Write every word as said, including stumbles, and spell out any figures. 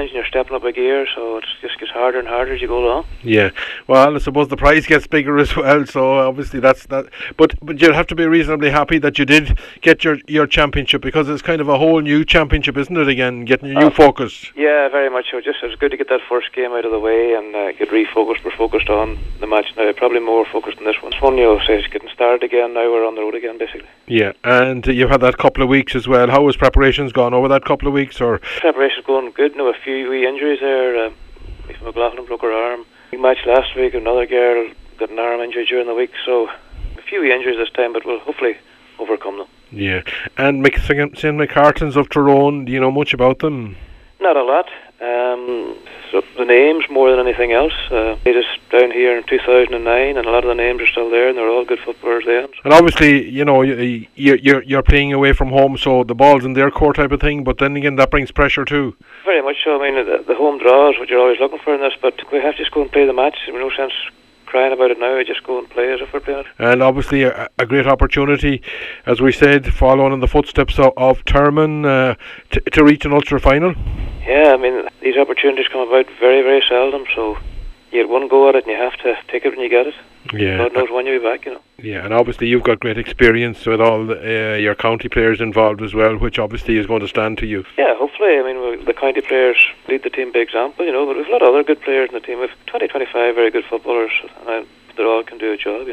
challenge and you're stepping up a gear, so it just gets harder and harder as you go along. Yeah, well, I suppose the prize gets bigger as well, so obviously that's that. But but you'll have to be reasonably happy that you did get your, your championship, because it's kind of a whole new championship, isn't it, again, getting a new uh, focus? Yeah, very much so. Just, it was good to get that first game out of the way and uh, get refocused. We're focused on the match now, probably more focused on this one. It's fun, you know, so it's getting started again, now we're on the road again, basically. Yeah, and you've had that couple of weeks as well. How has preparations gone over that couple of weeks? Or preparations going good. No, a few wee injuries there. Uh, McLaughlin broke her arm. Big match last week. Another girl got an arm injury during the week. So a few wee injuries this time, but we'll hopefully overcome them. Yeah. And Saint McCartans of Tyrone, do you know much about them? Not a lot. Um, so the names more than anything else. Uh, they just down here in two thousand nine, and a lot of the names are still there, and they're all good footballers then. And obviously, you know, you, you're you're playing away from home, so the ball's in their court type of thing. But then again, that brings pressure too. Very much so. I mean, the, the home draw is what you're always looking for in this, but we have to just go and play the match. There's no sense crying about it now. I just go and play as if we're playing it. And obviously a, a great opportunity, as we said, following in the footsteps of, of Termon uh, t- to reach an Ulster final. Yeah, I mean, these opportunities come about very, very seldom, so you get one go at it and you have to take it when you get it. Yeah. God knows when you'll be back, you know. Yeah, and obviously you've got great experience with all the, uh, your county players involved as well, which obviously is going to stand to you. Yeah, hopefully. I mean, we, the county players lead the team by example, you know, but we've a lot of other good players in the team. We've twenty, twenty-five very good footballers, and they all can do a job, you know.